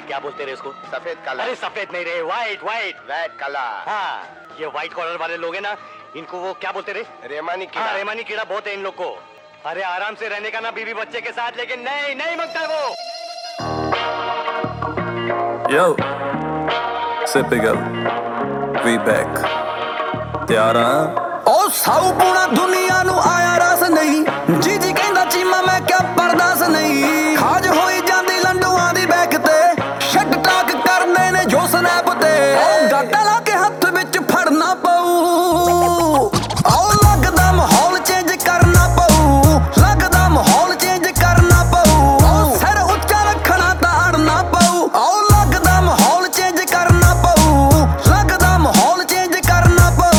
क्या बोलते रहे इसको? सफेद कलर। अरे सफेद नहीं रे, व्हाइट व्हाइट। Red colour. हाँ, ये व्हाइट कॉलर वाले लोग हैं ना, इनको वो क्या बोलते रहे? रेमानी कीड़ा। हाँ, रेमानी कीड़ा बहुत है इन लोग को। अरे आराम से रहने का ना बीवी बच्चे के साथ, लेकिन नहीं नहीं मांगता है वो। Yo, Sipigal, we back. ਤਿਆਰ ਆ ਉਹ ਸਾਊ ਪੂਣਾ ਦੁਨੀਆ ਨੂੰ ਆਇਆ ਰਸ ਨਹੀਂ, ਜੀ ਜੀ ਕਹਿੰਦਾ ਚੀਮਾ ਮੈਂ ਕਿਆ ਬਰਦਾਸ ਨਹੀਂ। ਖਾਜ ਹੋਈ ਜਾਂਦੀ ਲੰਡੂਆਂ ਦੀ ਬੈਕ ਤੇ, ਸ਼ਟ ਟਾਕ ਕਰਦੇ ਨੇ ਜੋ ਸਨੈਪ ਤੇ। ਉਹ ਗਾਟਾ ਲਾ ਕੇ ਹੱਥ ਵਿੱਚ ਫੜਨਾ ਪਊ, ਆਓ ਲੱਗਦਾ ਮਾਹੌਲ ਚੇਂਜ ਕਰਨਾ ਪਊ, ਲੱਗਦਾ ਮਾਹੌਲ ਚੇਂਜ ਕਰਨਾ ਪਊ। ਸਿਰ ਉੱਚਾ ਰੱਖਣਾ ਤਾਂ ਅੜਨਾ ਪਊ, ਆਓ ਲੱਗਦਾ ਮਾਹੌਲ ਚੇਂਜ ਕਰਨਾ ਪਊ, ਲੱਗਦਾ ਮਾਹੌਲ ਚੇਂਜ ਕਰਨਾ ਪਊ।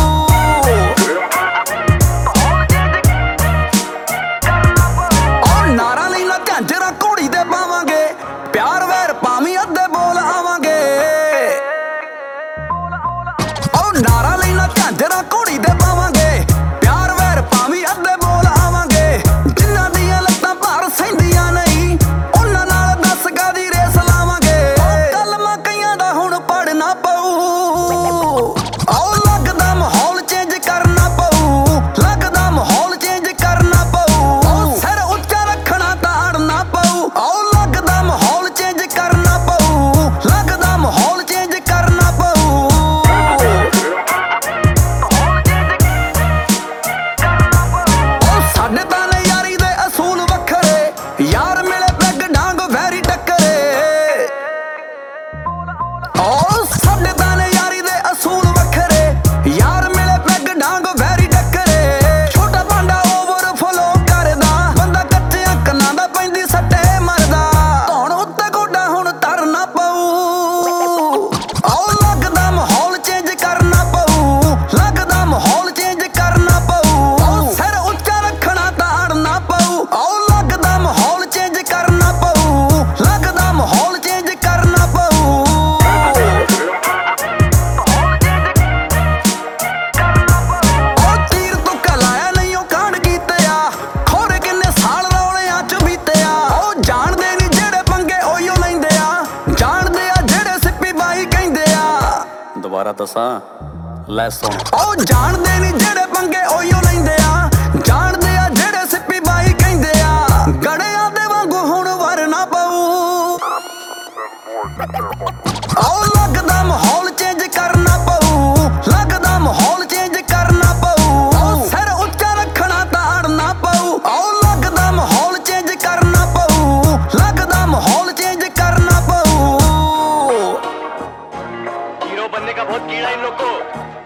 ਨਾਰਾ ਲਈ ਨਾ ਝਾਂਜਰਾ ਘੋੜੀ ਦੇ ਪਾਵਾਂਗੇ, ਪਿਆਰ ਵੈਰ ਭਾਵੇਂ ਅੱਧੇ ਬੋਲ ਆਵਾਂਗੇ। ਉਹ ਨਾਰਾ ਲਈ ਨਾ ਝਾਂਜਰਾ ਘੋੜੀ ਦੇ ਪਾਵਾਂਗੇ, ਪਿਆਰ ਵੈਰ ਭਾਵੇਂ ਅੱਧੇ ਬੋਲ ਆਵਾਂਗੇ। ਜਿਨ੍ਹਾਂ ਦੀਆਂ ਲੱਤਾਂ ਭਾਰ ਸਹਿੰਦੀਆਂ ਨਹੀਂ, ਉਹਨਾਂ ਨਾਲ 10 ਗਾ ਦੀ ਰੇਸ ਲਾਵਾਂਗੇ। ਕਲਮਾਂ ਕਈਆਂ ਦਾ ਹੁਣ ਪੜਨਾ ਪਊ, ਆਓ ਲੱਗਦਾ ਮਾਹੌਲ ਚੇਂਜ ਕਰਨਾ ਪਊ, ਲੱਗਦਾ ਮਾਹੌਲ ਚੇਂਜ ਕਰਨਾ ਪਊ। ਸਿਰ ਉੱਚਾ ਰੱਖਣਾ ਤਾਂ ਅੜਨਾ ਪਊ, ਆਓ ਲੱਗਦਾ ਮਾਹੌਲ ਚੇਂਜ ਕਰਨਾ ਪਊ, ਲੱਗਦਾ ਮਾਹੌਲ ਚੇਂਜ ਕਰਨਾ ਪਊ। ਉਹ ਸਾਡੇ ਤਾਂ ਨੇ ਯਾਰੀ ਦੇ ਅਸੂਲ ਵੱਖਰੇ, ਯਾਰ ਮਿਲੇ ਪੈਗ ਡਾਂਗ ਵੈਰੀ ਟੱਕਰੇ। ਉਹ ਸਾਡੇ ਤਾਂ ਨੇ ਯਾਰੀ ਦੇ ਅਸੂਲ ਵੱਖਰੇ, ਯਾਰ ਮਿਲੇ ਪੈਗ ਡਾਂਗ ਵੈਰੀ ਟੱਕਰੇ। ਛੋਟਾ ਭਾਂਡਾ ਓਵਰਫਲੋ ਕਰਦਾ, ਬੰਦਾ ਕੱਚਿਆਂ ਕੰਨਾਂ ਦਾ ਪੈਂਦੀ ਸੱਟੇ ਮਰਦਾ। ਧੌਣ ਉੱਤੇ ਗੋਡਾ ਹੁਣ ਧਰਨਾ ਪਊ, ਆਓ ਲੱਗਦਾ ਮਾਹੌਲ ਚੇਂਜ ਕਰਨਾ ਪਊ, ਲੱਗਦਾ ਮਾਹੌਲ ਚੇਂਜ ਕਰਨਾ ਪਊ। ਸਿਰ ਉੱਚਾ ਰੱਖਣਾ ਤਾਂ ਅੜਨਾ ਪਊ, ਆਓ ਲੱਗਦਾ ਮਾਹੌਲ ਚੇਂਜ ਕਰਨਾ ਪਊ, ਲੱਗਦਾ ਮਾਹੌਲ ਚੇਂਜ ਕਰਨਾ ਪਊ। ਉਹ ਤੀਰ ਤੁੱਕਾ ਲਾਇਆ ਨਹੀਂ, ਉਹ ਕਾਂਡ ਕੀਤੇ ਆ, ਖੋਰੇ ਕਿੰਨੇ ਸਾਲ ਰੌਲਿਆਂ ਚ ਬੀਤੇ ਆ। ਉਹ ਜਾਣਦੇ ਨਹੀਂ ਜਿਹੜੇ ਪੰਗੇ ਉਹੀਓ ਲੈਂਦੇ ਆ, ਜਾਣਦੇ ਆ ਜਿਹੜੇ ਸਿੱਪੀ ਬਾਈ ਕਹਿੰਦੇ ਆ। ਦੁਬਾਰਾ ਦੱਸਾਂ ਲੈ ਸੁਣ। ਉਹ ਜਾਣਦੇ ਨਹੀਂ ਜਿਹੜੇ ਪੰਗੇ ਉਹੀਓ ਲੈਂਦੇ ਆ, ਜਾਣਦੇ ਆ ਜਿਹੜੇ ਸਿੱਪੀ ਬਾਈ ਕਹਿੰਦੇ ਆ। ਗੜਿਆਂ ਦੇ ਵਾਂਗੂ ਹੁਣ ਵਰਨਾ ਪਊ, ਆਓ ਲੱਗਦਾ ਮਾਹੌਲ ਚੇਂਜ ਕਰਨਾ ਪਊ, ਲੱਗਦਾ ਮਾਹੌਲ ਚੇਂਜ ਕਰਨਾ ਪਊ। ਸਿਰ ਉੱਚਾ ਰੱਖਣਾ ਤਾਂ ਅੜਨਾ ਪਊ, ਆਓ ਲੱਗਦਾ ਮਾਹੌਲ ਚੇਂਜ ਕਰਨਾ ਪਊ, ਲੱਗਦਾ ਮਾਹੌਲ ਚੇਂਜ करना पऊ। हीरो बनने का बहुत कीड़ा इन लोग को।